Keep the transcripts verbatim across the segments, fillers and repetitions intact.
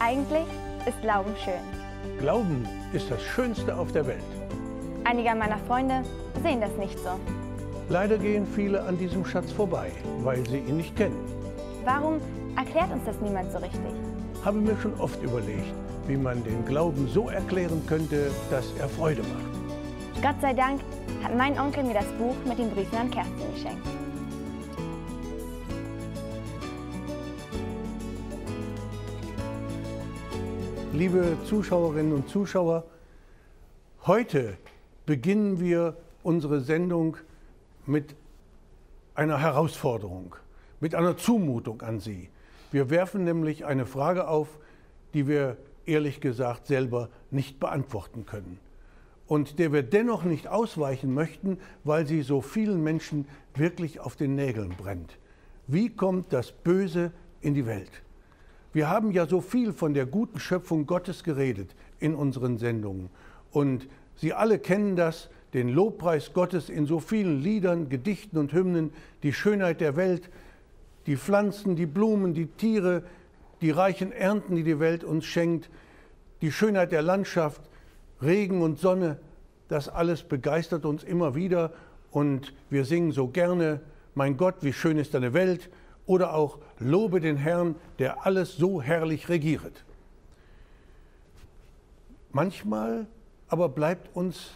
Eigentlich ist Glauben schön. Glauben ist das Schönste auf der Welt. Einige meiner Freunde sehen das nicht so. Leider gehen viele an diesem Schatz vorbei, weil sie ihn nicht kennen. Warum erklärt uns das niemand so richtig? Habe mir schon oft überlegt, wie man den Glauben so erklären könnte, dass er Freude macht. Gott sei Dank hat mein Onkel mir das Buch mit den Briefen an Kerstin geschenkt. Liebe Zuschauerinnen und Zuschauer, heute beginnen wir unsere Sendung mit einer Herausforderung, mit einer Zumutung an Sie. Wir werfen nämlich eine Frage auf, die wir ehrlich gesagt selber nicht beantworten können und der wir dennoch nicht ausweichen möchten, weil sie so vielen Menschen wirklich auf den Nägeln brennt. Wie kommt das Böse in die Welt? Wir haben ja so viel von der guten Schöpfung Gottes geredet in unseren Sendungen. Und Sie alle kennen das, den Lobpreis Gottes in so vielen Liedern, Gedichten und Hymnen, die Schönheit der Welt, die Pflanzen, die Blumen, die Tiere, die reichen Ernten, die die Welt uns schenkt, die Schönheit der Landschaft, Regen und Sonne, das alles begeistert uns immer wieder. Und wir singen so gerne, mein Gott, wie schön ist deine Welt, oder auch Lobe den Herrn, der alles so herrlich regiert. Manchmal aber bleibt uns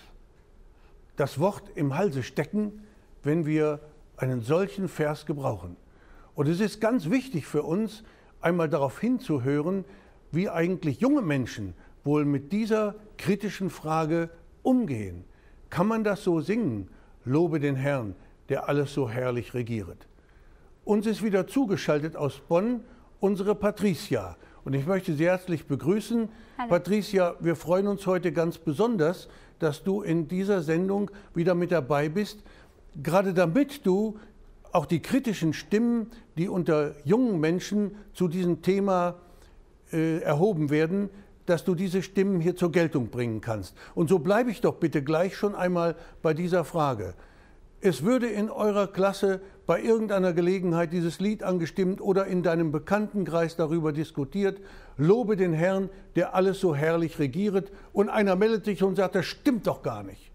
das Wort im Halse stecken, wenn wir einen solchen Vers gebrauchen. Und es ist ganz wichtig für uns, einmal darauf hinzuhören, wie eigentlich junge Menschen wohl mit dieser kritischen Frage umgehen. Kann man das so singen? Lobe den Herrn, der alles so herrlich regiert. Uns ist wieder zugeschaltet aus Bonn unsere Patricia. Und ich möchte Sie herzlich begrüßen. Hallo. Patricia, wir freuen uns heute ganz besonders, dass du in dieser Sendung wieder mit dabei bist, gerade damit du auch die kritischen Stimmen, die unter jungen Menschen zu diesem Thema äh, erhoben werden, dass du diese Stimmen hier zur Geltung bringen kannst. Und so bleibe ich doch bitte gleich schon einmal bei dieser Frage. Es würde in eurer Klasse bei irgendeiner Gelegenheit dieses Lied angestimmt oder in deinem Bekanntenkreis darüber diskutiert, lobe den Herrn, der alles so herrlich regiert, und einer meldet sich und sagt, das stimmt doch gar nicht.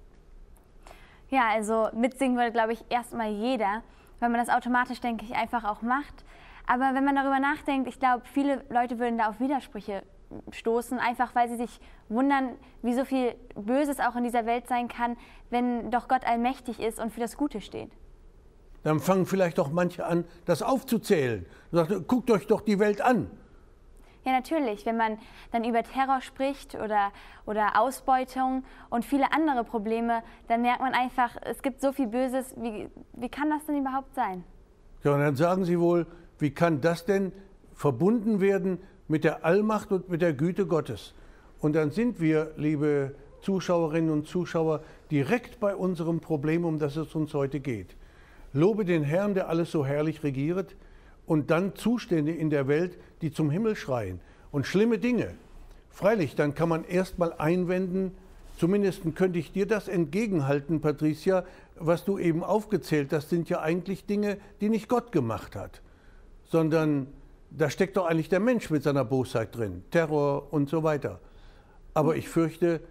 Ja, also mitsingen würde, glaube ich, erstmal jeder, weil man das automatisch, denke ich, einfach auch macht. Aber wenn man darüber nachdenkt, ich glaube, viele Leute würden da auf Widersprüche stoßen, einfach weil sie sich wundern, wie so viel Böses auch in dieser Welt sein kann, wenn doch Gott allmächtig ist und für das Gute steht. Dann fangen vielleicht auch manche an, das aufzuzählen. Sagt, guckt euch doch die Welt an. Ja, natürlich. Wenn man dann über Terror spricht oder, oder Ausbeutung und viele andere Probleme, dann merkt man einfach, es gibt so viel Böses. Wie, wie kann das denn überhaupt sein? Ja, und dann sagen Sie wohl, wie kann das denn verbunden werden mit der Allmacht und mit der Güte Gottes? Und dann sind wir, liebe Zuschauerinnen und Zuschauer, direkt bei unserem Problem, um das es uns heute geht. Lobe den Herrn, der alles so herrlich regiert, und dann Zustände in der Welt, die zum Himmel schreien und schlimme Dinge. Freilich, dann kann man erst mal einwenden, zumindest könnte ich dir das entgegenhalten, Patricia, was du eben aufgezählt hast, sind ja eigentlich Dinge, die nicht Gott gemacht hat, sondern da steckt doch eigentlich der Mensch mit seiner Bosheit drin, Terror und so weiter. Aber ich fürchte,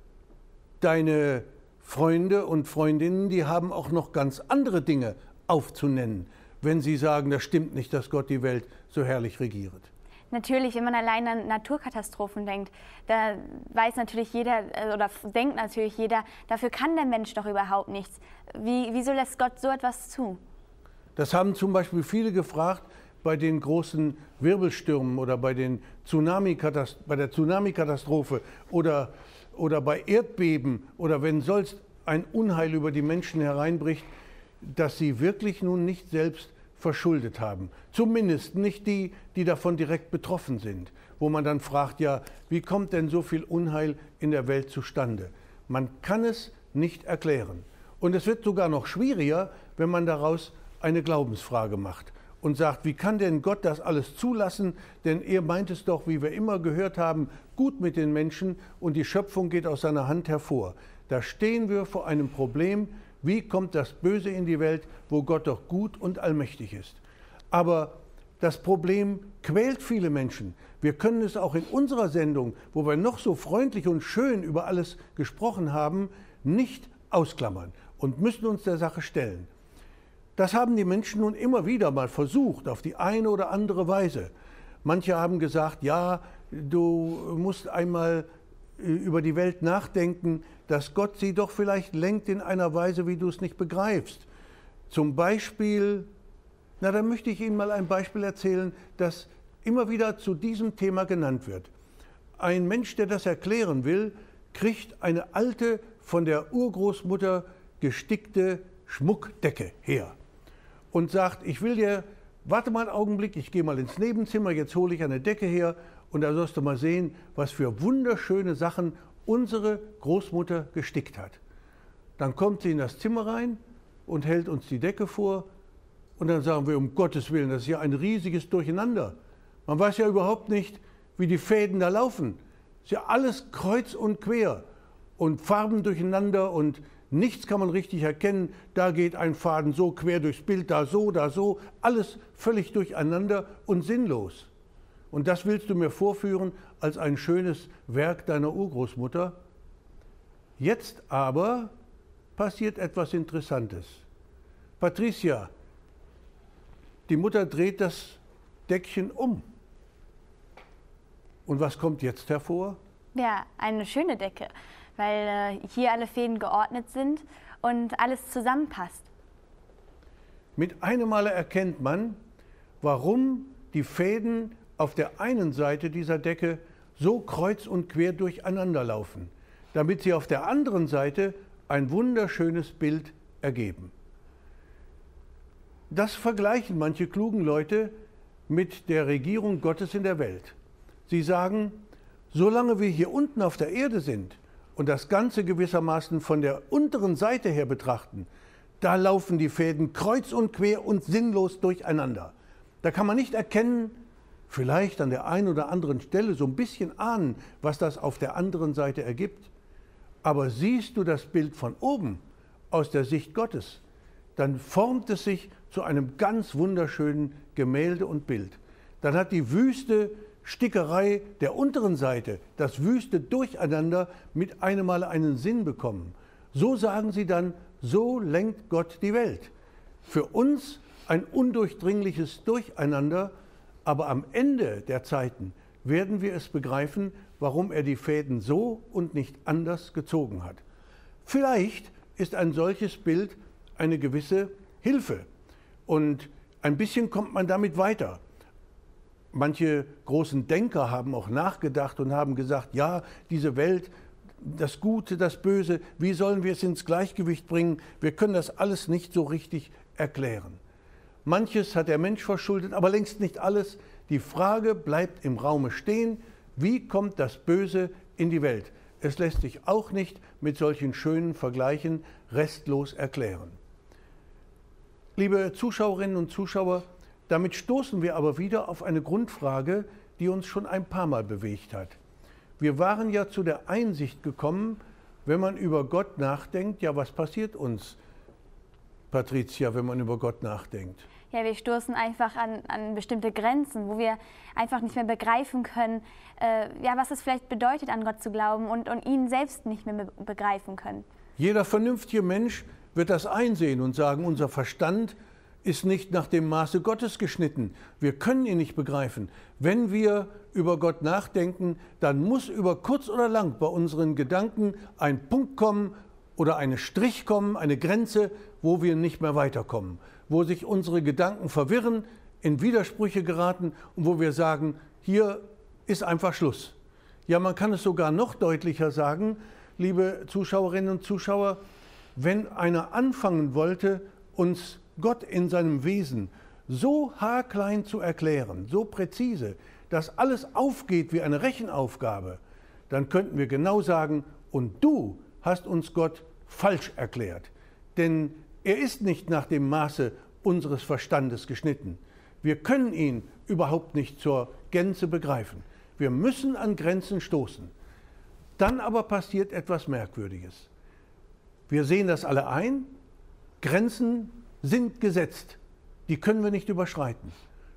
deine Freunde und Freundinnen, die haben auch noch ganz andere Dinge aufzunennen, wenn sie sagen, das stimmt nicht, dass Gott die Welt so herrlich regiert. Natürlich, wenn man allein an Naturkatastrophen denkt, da weiß natürlich jeder oder denkt natürlich jeder, dafür kann der Mensch doch überhaupt nichts. Wie, wieso lässt Gott so etwas zu? Das haben zum Beispiel viele gefragt bei den großen Wirbelstürmen oder bei, den Tsunami-Katast- bei der Tsunami-Katastrophe oder, oder bei Erdbeben oder wenn sonst ein Unheil über die Menschen hereinbricht, dass sie wirklich nun nicht selbst verschuldet haben. Zumindest nicht die, die davon direkt betroffen sind. Wo man dann fragt, ja, wie kommt denn so viel Unheil in der Welt zustande? Man kann es nicht erklären. Und es wird sogar noch schwieriger, wenn man daraus eine Glaubensfrage macht und sagt, wie kann denn Gott das alles zulassen? Denn er meint es doch, wie wir immer gehört haben, gut mit den Menschen und die Schöpfung geht aus seiner Hand hervor. Da stehen wir vor einem Problem, wie kommt das Böse in die Welt, wo Gott doch gut und allmächtig ist. Aber Das Problem quält viele Menschen. Wir können es auch in unserer Sendung, wo wir noch so freundlich und schön über alles gesprochen haben, nicht ausklammern und müssen uns der Sache stellen. Das haben die Menschen nun immer wieder mal versucht, auf die eine oder andere Weise. Manche haben gesagt, ja, du musst einmal über die Welt nachdenken, dass Gott sie doch vielleicht lenkt in einer Weise, wie du es nicht begreifst. Zum Beispiel, na, da möchte ich Ihnen mal ein Beispiel erzählen, das immer wieder zu diesem Thema genannt wird. Ein Mensch, der das erklären will, kriegt eine alte, von der Urgroßmutter gestickte Schmuckdecke her und sagt, ich will dir, warte mal einen Augenblick, ich gehe mal ins Nebenzimmer, jetzt hole ich eine Decke her und da sollst du mal sehen, was für wunderschöne Sachen unsere Großmutter gestickt hat. Dann kommt sie in das Zimmer rein und hält uns die Decke vor und dann sagen wir, um Gottes Willen, das ist ja ein riesiges Durcheinander. Man weiß ja überhaupt nicht, wie die Fäden da laufen. Es ist ja alles kreuz und quer und Farben durcheinander und nichts kann man richtig erkennen. Da geht ein Faden so quer durchs Bild, da so, da so. Alles völlig durcheinander und sinnlos. Und das willst du mir vorführen als ein schönes Werk deiner Urgroßmutter? Jetzt aber passiert etwas Interessantes. Patricia, die Mutter dreht das Deckchen um. Und was kommt jetzt hervor? Ja, eine schöne Decke, weil äh, hier alle Fäden geordnet sind und alles zusammenpasst. Mit einem Male erkennt man, warum die Fäden auf der einen Seite dieser Decke so kreuz und quer durcheinander laufen, damit sie auf der anderen Seite ein wunderschönes Bild ergeben. Das vergleichen manche klugen Leute mit der Regierung Gottes in der Welt. Sie sagen, solange wir hier unten auf der Erde sind und das Ganze gewissermaßen von der unteren Seite her betrachten, da laufen die Fäden kreuz und quer und sinnlos durcheinander. Da kann man nicht erkennen, vielleicht an der einen oder anderen Stelle so ein bisschen ahnen, was das auf der anderen Seite ergibt. Aber siehst du das Bild von oben aus der Sicht Gottes, dann formt es sich zu einem ganz wunderschönen Gemälde und Bild. Dann hat die wüste Stickerei der unteren Seite, das wüste Durcheinander mit einem Mal einen Sinn bekommen. So sagen sie dann, so lenkt Gott die Welt. Für uns ein undurchdringliches Durcheinander, aber am Ende der Zeiten werden wir es begreifen, warum er die Fäden so und nicht anders gezogen hat. Vielleicht ist ein solches Bild eine gewisse Hilfe und ein bisschen kommt man damit weiter. Manche großen Denker haben auch nachgedacht und haben gesagt, ja, diese Welt, das Gute, das Böse, wie sollen wir es ins Gleichgewicht bringen? Wir können das alles nicht so richtig erklären. Manches hat der Mensch verschuldet, aber längst nicht alles. Die Frage bleibt im Raume stehen, wie kommt das Böse in die Welt? Es lässt sich auch nicht mit solchen schönen Vergleichen restlos erklären. Liebe Zuschauerinnen und Zuschauer, damit stoßen wir aber wieder auf eine Grundfrage, die uns schon ein paar Mal bewegt hat. Wir waren ja zu der Einsicht gekommen, wenn man über Gott nachdenkt, ja, was passiert uns, Patricia, wenn man über Gott nachdenkt? Ja, wir stoßen einfach an, an bestimmte Grenzen, wo wir einfach nicht mehr begreifen können, äh, ja, was es vielleicht bedeutet, an Gott zu glauben und, und ihn selbst nicht mehr be- begreifen können. Jeder vernünftige Mensch wird das einsehen und sagen, unser Verstand ist nicht nach dem Maße Gottes geschnitten. Wir können ihn nicht begreifen. Wenn wir über Gott nachdenken, dann muss über kurz oder lang bei unseren Gedanken ein Punkt kommen oder ein Strich kommen, eine Grenze, wo wir nicht mehr weiterkommen, wo sich unsere Gedanken verwirren, in Widersprüche geraten und wo wir sagen, hier ist einfach Schluss. Ja, man kann es sogar noch deutlicher sagen, liebe Zuschauerinnen und Zuschauer, wenn einer anfangen wollte, uns Gott in seinem Wesen so haarklein zu erklären, so präzise, dass alles aufgeht wie eine Rechenaufgabe, dann könnten wir genau sagen, und du hast uns Gott falsch erklärt. Denn er ist nicht nach dem Maße unseres Verstandes geschnitten. Wir können ihn überhaupt nicht zur Gänze begreifen. Wir müssen an Grenzen stoßen. Dann aber passiert etwas Merkwürdiges. Wir sehen das alle ein, Grenzen sind gesetzt, die können wir nicht überschreiten.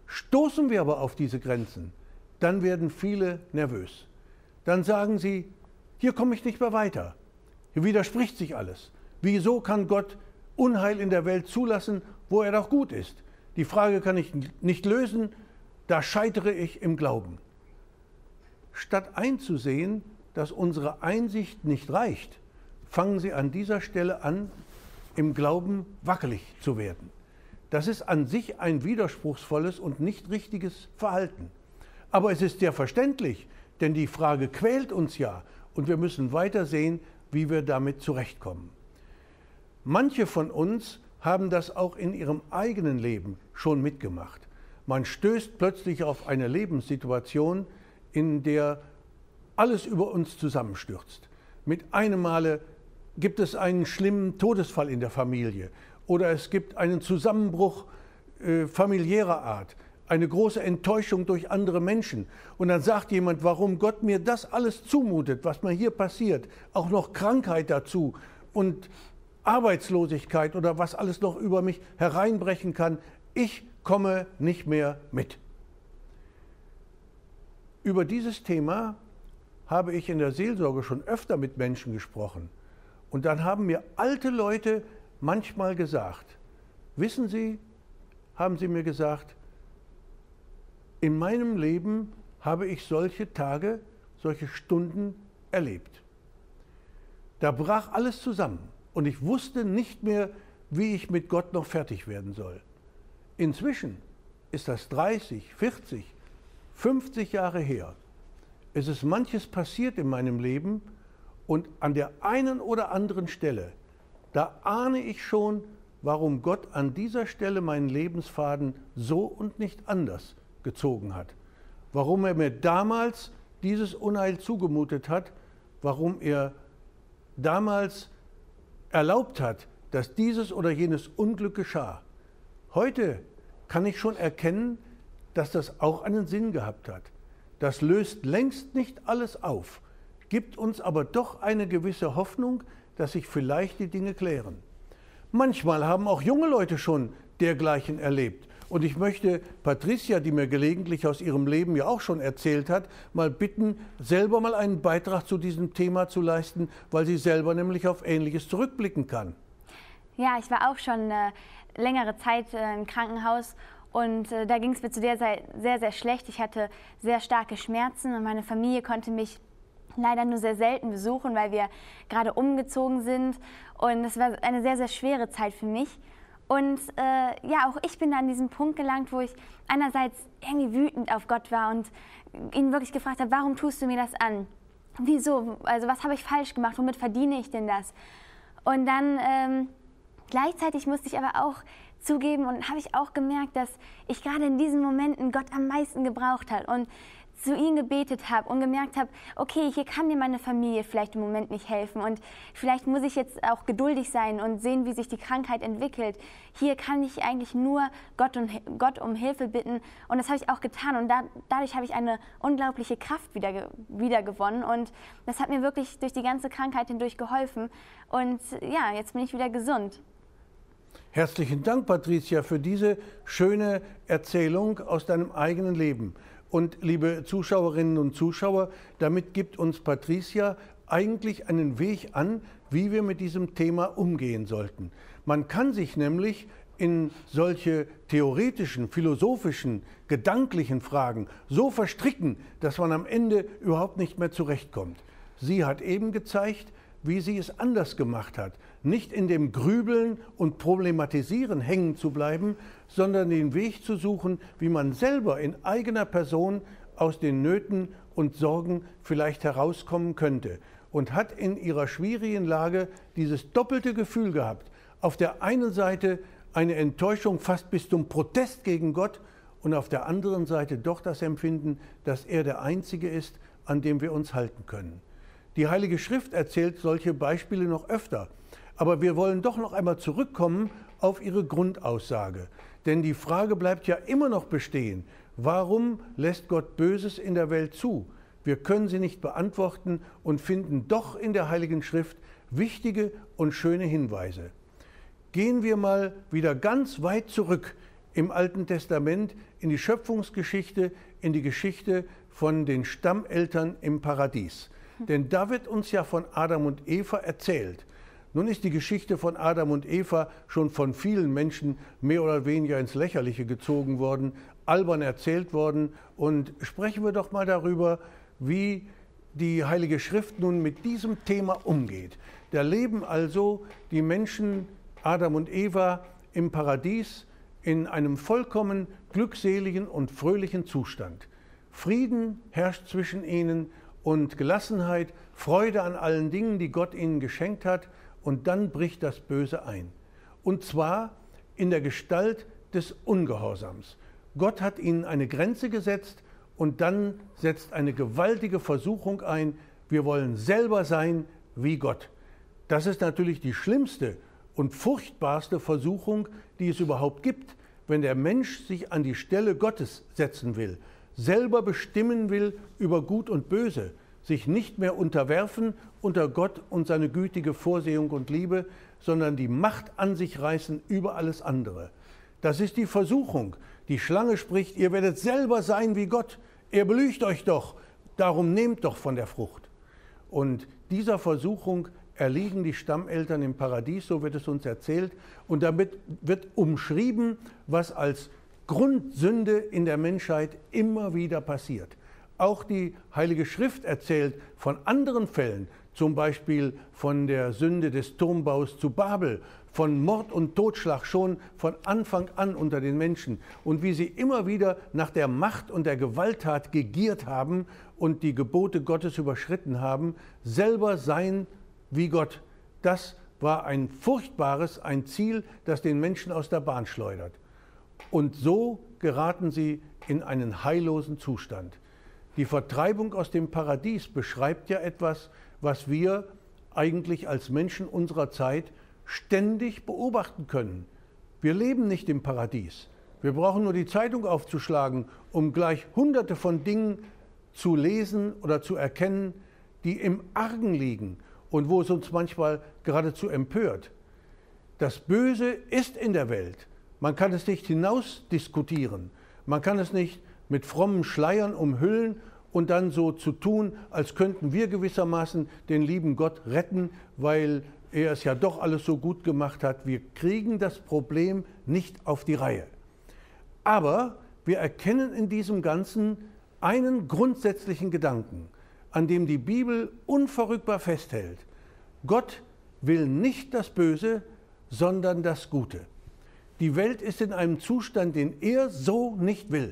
Stoßen wir aber auf diese Grenzen, dann werden viele nervös. Dann sagen sie, hier komme ich nicht mehr weiter. Hier widerspricht sich alles. Wieso kann Gott Unheil in der Welt zulassen, wo er doch gut ist? Die Frage kann ich nicht lösen, da scheitere ich im Glauben. Statt einzusehen, dass unsere Einsicht nicht reicht, fangen sie an dieser Stelle an, im Glauben wackelig zu werden. Das ist an sich ein widerspruchsvolles und nicht richtiges Verhalten. Aber es ist sehr verständlich, denn die Frage quält uns ja und wir müssen weiter sehen, wie wir damit zurechtkommen. Manche von uns haben das auch in ihrem eigenen Leben schon mitgemacht. Man stößt plötzlich auf eine Lebenssituation, in der alles über uns zusammenstürzt. Mit einem Male gibt es einen schlimmen Todesfall in der Familie oder es gibt einen Zusammenbruch äh, familiärer Art, eine große Enttäuschung durch andere Menschen. Und dann sagt jemand, warum Gott mir das alles zumutet, was mir hier passiert, auch noch Krankheit dazu und Arbeitslosigkeit oder was alles noch über mich hereinbrechen kann. Ich komme nicht mehr mit. Über dieses Thema habe ich in der Seelsorge schon öfter mit Menschen gesprochen. Und dann haben mir alte Leute manchmal gesagt, wissen Sie, haben sie mir gesagt, in meinem Leben habe ich solche Tage, solche Stunden erlebt. Da brach alles zusammen und ich wusste nicht mehr, wie ich mit Gott noch fertig werden soll. Inzwischen ist das dreißig, vierzig, fünfzig Jahre her. Es ist manches passiert in meinem Leben und an der einen oder anderen Stelle, da ahne ich schon, warum Gott an dieser Stelle meinen Lebensfaden so und nicht anders gezogen hat. Warum er mir damals dieses Unheil zugemutet hat, warum er damals erlaubt hat, dass dieses oder jenes Unglück geschah. Heute kann ich schon erkennen, dass das auch einen Sinn gehabt hat. Das löst längst nicht alles auf, gibt uns aber doch eine gewisse Hoffnung, dass sich vielleicht die Dinge klären. Manchmal haben auch junge Leute schon dergleichen erlebt. Und ich möchte Patricia, die mir gelegentlich aus ihrem Leben ja auch schon erzählt hat, mal bitten, selber mal einen Beitrag zu diesem Thema zu leisten, weil sie selber nämlich auf Ähnliches zurückblicken kann. Ja, ich war auch schon äh, längere Zeit äh, im Krankenhaus und äh, da ging es mir zu der Zeit sehr, sehr schlecht. Ich hatte sehr starke Schmerzen und meine Familie konnte mich leider nur sehr selten besuchen, weil wir gerade umgezogen sind. Und es war eine sehr, sehr schwere Zeit für mich. Und äh, ja, auch ich bin da an diesen Punkt gelangt, wo ich einerseits irgendwie wütend auf Gott war und ihn wirklich gefragt habe, warum tust du mir das an? Wieso? Also was habe ich falsch gemacht? Womit verdiene ich denn das? Und dann ähm, gleichzeitig musste ich aber auch zugeben und habe ich auch gemerkt, dass ich gerade in diesen Momenten Gott am meisten gebraucht habe und zu ihm gebetet habe und gemerkt habe, okay, hier kann mir meine Familie vielleicht im Moment nicht helfen und vielleicht muss ich jetzt auch geduldig sein und sehen, wie sich die Krankheit entwickelt. Hier kann ich eigentlich nur Gott, und, Gott um Hilfe bitten und das habe ich auch getan und da, dadurch habe ich eine unglaubliche Kraft wieder, wieder gewonnen und das hat mir wirklich durch die ganze Krankheit hindurch geholfen und ja, jetzt bin ich wieder gesund. Herzlichen Dank, Patricia, für diese schöne Erzählung aus deinem eigenen Leben. Und liebe Zuschauerinnen und Zuschauer, damit gibt uns Patricia eigentlich einen Weg an, wie wir mit diesem Thema umgehen sollten. Man kann sich nämlich in solche theoretischen, philosophischen, gedanklichen Fragen so verstricken, dass man am Ende überhaupt nicht mehr zurechtkommt. Sie hat eben gezeigt, wie sie es anders gemacht hat, nicht in dem Grübeln und Problematisieren hängen zu bleiben, sondern den Weg zu suchen, wie man selber in eigener Person aus den Nöten und Sorgen vielleicht herauskommen könnte. Und hat in ihrer schwierigen Lage dieses doppelte Gefühl gehabt. Auf der einen Seite eine Enttäuschung fast bis zum Protest gegen Gott und auf der anderen Seite doch das Empfinden, dass er der Einzige ist, an dem wir uns halten können. Die Heilige Schrift erzählt solche Beispiele noch öfter. Aber wir wollen doch noch einmal zurückkommen auf ihre Grundaussage. Denn die Frage bleibt ja immer noch bestehen. Warum lässt Gott Böses in der Welt zu? Wir können sie nicht beantworten und finden doch in der Heiligen Schrift wichtige und schöne Hinweise. Gehen wir mal wieder ganz weit zurück im Alten Testament in die Schöpfungsgeschichte, in die Geschichte von den Stammeltern im Paradies. Denn da wird uns ja von Adam und Eva erzählt. Nun ist die Geschichte von Adam und Eva schon von vielen Menschen mehr oder weniger ins Lächerliche gezogen worden, albern erzählt worden. Und sprechen wir doch mal darüber, wie die Heilige Schrift nun mit diesem Thema umgeht. Da leben also die Menschen, Adam und Eva, im Paradies in einem vollkommen glückseligen und fröhlichen Zustand. Frieden herrscht zwischen ihnen und Gelassenheit, Freude an allen Dingen, die Gott ihnen geschenkt hat. Und dann bricht das Böse ein. Und zwar in der Gestalt des Ungehorsams. Gott hat ihnen eine Grenze gesetzt und dann setzt eine gewaltige Versuchung ein. Wir wollen selber sein wie Gott. Das ist natürlich die schlimmste und furchtbarste Versuchung, die es überhaupt gibt, wenn der Mensch sich an die Stelle Gottes setzen will, selber bestimmen will über Gut und Böse, sich nicht mehr unterwerfen unter Gott und seine gütige Vorsehung und Liebe, sondern die Macht an sich reißen über alles andere. Das ist die Versuchung. Die Schlange spricht, ihr werdet selber sein wie Gott. Er belügt euch doch, darum nehmt doch von der Frucht. Und dieser Versuchung erliegen die Stammeltern im Paradies, so wird es uns erzählt. Und damit wird umschrieben, was als Grundsünde in der Menschheit immer wieder passiert. Auch die Heilige Schrift erzählt von anderen Fällen, zum Beispiel von der Sünde des Turmbaus zu Babel, von Mord und Totschlag schon von Anfang an unter den Menschen und wie sie immer wieder nach der Macht und der Gewalttat gegiert haben und die Gebote Gottes überschritten haben, selber sein wie Gott. Das war ein furchtbares, ein Ziel, das den Menschen aus der Bahn schleudert. Und so geraten sie in einen heillosen Zustand. Die Vertreibung aus dem Paradies beschreibt ja etwas, was wir eigentlich als Menschen unserer Zeit ständig beobachten können. Wir leben nicht im Paradies. Wir brauchen nur die Zeitung aufzuschlagen, um gleich hunderte von Dingen zu lesen oder zu erkennen, die im Argen liegen und wo es uns manchmal geradezu empört. Das Böse ist in der Welt. Man kann es nicht hinausdiskutieren. Man kann es nicht mit frommen Schleiern umhüllen und dann so zu tun, als könnten wir gewissermaßen den lieben Gott retten, weil er es ja doch alles so gut gemacht hat. Wir kriegen das Problem nicht auf die Reihe. Aber wir erkennen in diesem Ganzen einen grundsätzlichen Gedanken, an dem die Bibel unverrückbar festhält. Gott will nicht das Böse, sondern das Gute. Die Welt ist in einem Zustand, den er so nicht will.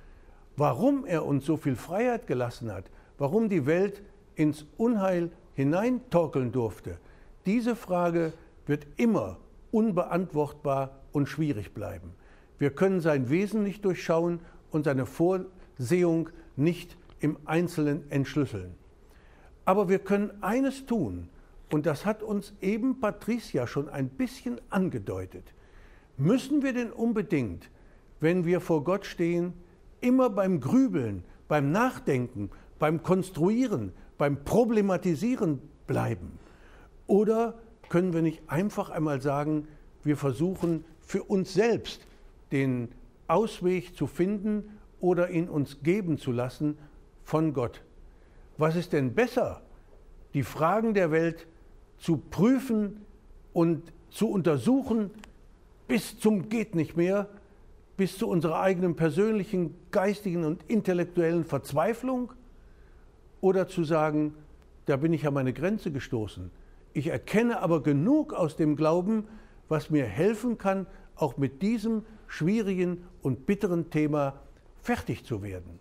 Warum er uns so viel Freiheit gelassen hat, warum die Welt ins Unheil hineintorkeln durfte, diese Frage wird immer unbeantwortbar und schwierig bleiben. Wir können sein Wesen nicht durchschauen und seine Vorsehung nicht im Einzelnen entschlüsseln. Aber wir können eines tun, und das hat uns eben Patricia schon ein bisschen angedeutet. Müssen wir denn unbedingt, wenn wir vor Gott stehen, immer beim Grübeln, beim Nachdenken, beim Konstruieren, beim Problematisieren bleiben? Oder können wir nicht einfach einmal sagen, wir versuchen für uns selbst den Ausweg zu finden oder ihn uns geben zu lassen von Gott? Was ist denn besser, die Fragen der Welt zu prüfen und zu untersuchen bis zum geht nicht mehr, bis zu unserer eigenen persönlichen, geistigen und intellektuellen Verzweiflung? Oder zu sagen, da bin ich an meine Grenze gestoßen. Ich erkenne aber genug aus dem Glauben, was mir helfen kann, auch mit diesem schwierigen und bitteren Thema fertig zu werden.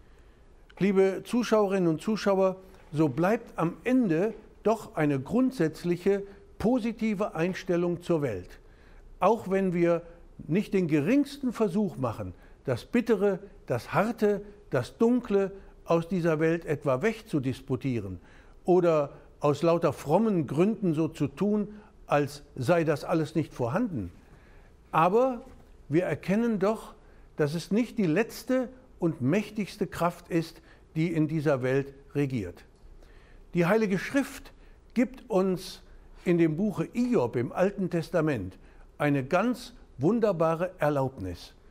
Liebe Zuschauerinnen und Zuschauer, so bleibt am Ende doch eine grundsätzliche positive Einstellung zur Welt. Auch wenn wir nicht den geringsten Versuch machen, das Bittere, das Harte, das Dunkle aus dieser Welt etwa wegzudisputieren oder aus lauter frommen Gründen so zu tun, als sei das alles nicht vorhanden. Aber wir erkennen doch, dass es nicht die letzte und mächtigste Kraft ist, die in dieser Welt regiert. Die Heilige Schrift gibt uns in dem Buche Hiob im Alten Testament eine ganz wunderbare Erlaubnis.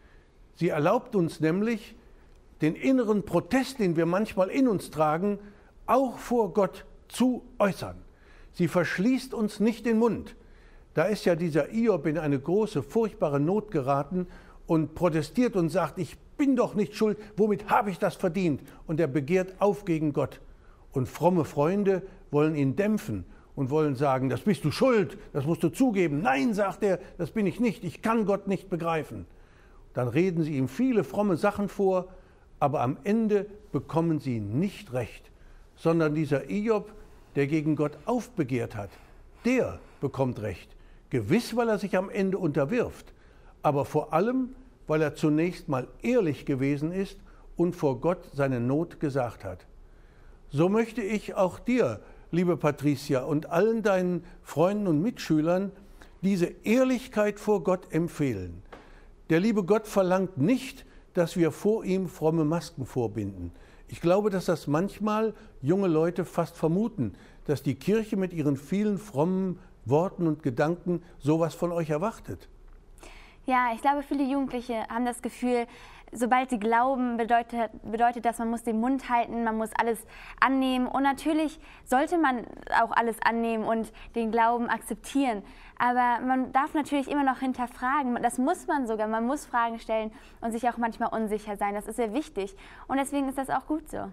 Sie erlaubt uns nämlich, den inneren Protest, den wir manchmal in uns tragen, auch vor Gott zu äußern. Sie verschließt uns nicht den Mund. Da ist ja dieser Hiob in eine große, furchtbare Not geraten und protestiert und sagt, ich bin doch nicht schuld, womit habe ich das verdient? Und er begehrt auf gegen Gott. Und fromme Freunde wollen ihn dämpfen und wollen sagen, das bist du schuld, das musst du zugeben. Nein, sagt er, das bin ich nicht, ich kann Gott nicht begreifen. Dann reden sie ihm viele fromme Sachen vor, aber am Ende bekommen sie nicht recht, sondern dieser Hiob, der gegen Gott aufbegehrt hat, der bekommt recht. Gewiss, weil er sich am Ende unterwirft, aber vor allem, weil er zunächst mal ehrlich gewesen ist und vor Gott seine Not gesagt hat. So möchte ich auch dir, liebe Patricia, und allen deinen Freunden und Mitschülern diese Ehrlichkeit vor Gott empfehlen. Der liebe Gott verlangt nicht, dass wir vor ihm fromme Masken vorbinden. Ich glaube, dass das manchmal junge Leute fast vermuten, dass die Kirche mit ihren vielen frommen Worten und Gedanken sowas von euch erwartet. Ja, ich glaube, viele Jugendliche haben das Gefühl, sobald sie glauben, bedeutet, bedeutet das, man muss den Mund halten, man muss alles annehmen. Und natürlich sollte man auch alles annehmen und den Glauben akzeptieren. Aber man darf natürlich immer noch hinterfragen. Das muss man sogar. Man muss Fragen stellen und sich auch manchmal unsicher sein. Das ist sehr wichtig. Und deswegen ist das auch gut so.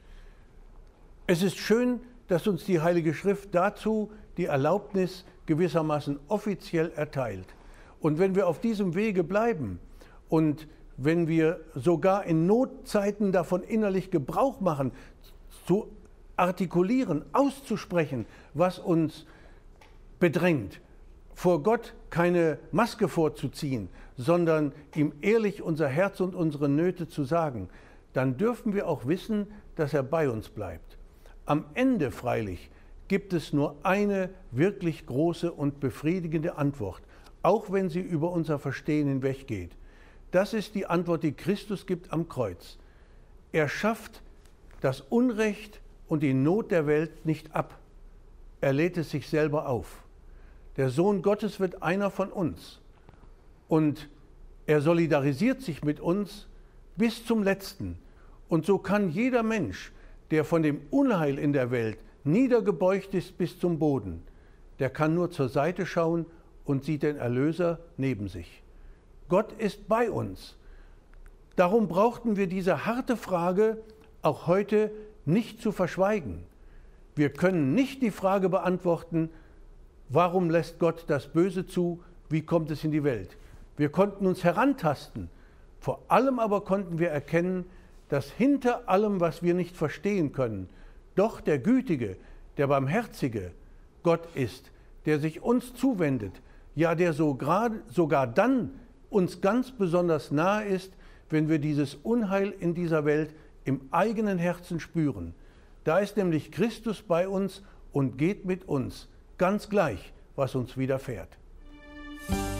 Es ist schön, dass uns die Heilige Schrift dazu die Erlaubnis gewissermaßen offiziell erteilt. Und wenn wir auf diesem Wege bleiben und wenn wir sogar in Notzeiten davon innerlich Gebrauch machen, zu artikulieren, auszusprechen, was uns bedrängt, vor Gott keine Maske vorzuziehen, sondern ihm ehrlich unser Herz und unsere Nöte zu sagen, dann dürfen wir auch wissen, dass er bei uns bleibt. Am Ende freilich gibt es nur eine wirklich große und befriedigende Antwort, auch wenn sie über unser Verstehen hinweggeht. Das ist die Antwort, die Christus gibt am Kreuz. Er schafft das Unrecht und die Not der Welt nicht ab. Er lädt es sich selber auf. Der Sohn Gottes wird einer von uns und er solidarisiert sich mit uns bis zum Letzten. Und so kann jeder Mensch, der von dem Unheil in der Welt niedergebeugt ist bis zum Boden, der kann nur zur Seite schauen und sieht den Erlöser neben sich. Gott ist bei uns. Darum brauchten wir diese harte Frage auch heute nicht zu verschweigen. Wir können nicht die Frage beantworten, warum lässt Gott das Böse zu, wie kommt es in die Welt? Wir konnten uns herantasten. Vor allem aber konnten wir erkennen, dass hinter allem, was wir nicht verstehen können, doch der Gütige, der Barmherzige Gott ist, der sich uns zuwendet, ja, der sogar, sogar dann uns ganz besonders nahe ist, wenn wir dieses Unheil in dieser Welt im eigenen Herzen spüren. Da ist nämlich Christus bei uns und geht mit uns, ganz gleich, was uns widerfährt.